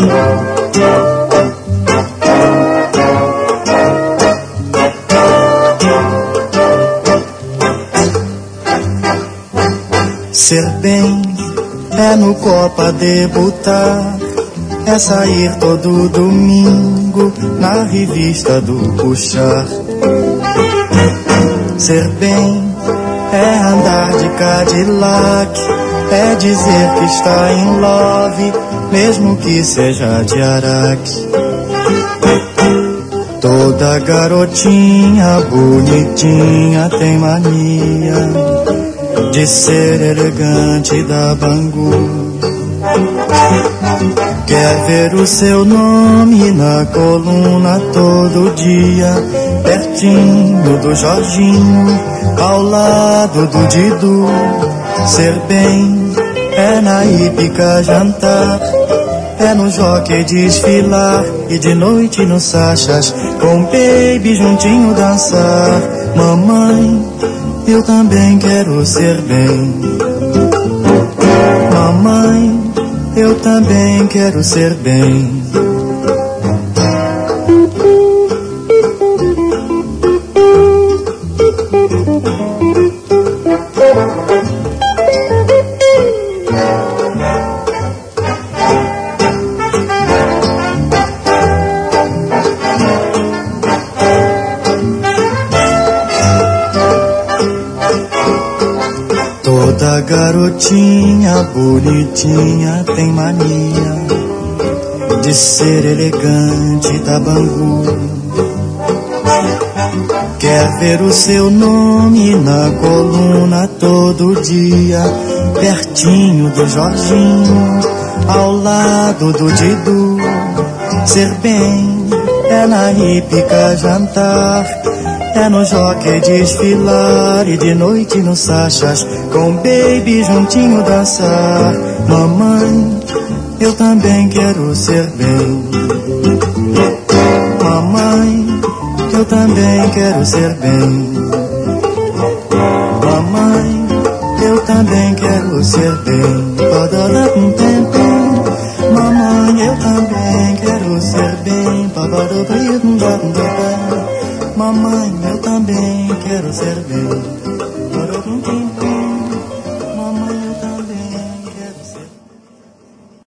Ser bem é no Copa debutar, é sair todo domingo na revista do Puxar. Ser bem é andar de Cadillac, é dizer que está em love, mesmo que seja de Araque. Toda garotinha bonitinha tem mania de ser elegante da Bangu. Quer ver o seu nome na coluna todo dia, pertinho do Jorginho, ao lado do Didu. Ser bem é na hípica jantar, é no jockey desfilar e de noite no Sachas com baby juntinho dançar. Mamãe, eu também quero ser bem. Mamãe, eu também quero ser bem. Toda garotinha bonitinha tem mania de ser elegante da Bangu. Quer ver o seu nome na coluna todo dia, pertinho do Jorginho, ao lado do Didu. Ser bem é na hípica jantar, é no jockey desfilar e de noite no Sachas com baby juntinho dançar. Mamãe, eu também quero ser bem. Mamãe, eu também quero ser bem. Mamãe, eu também quero ser bem. Mamãe, eu também quero ser bem. Mamãe, eu também quero ser bem.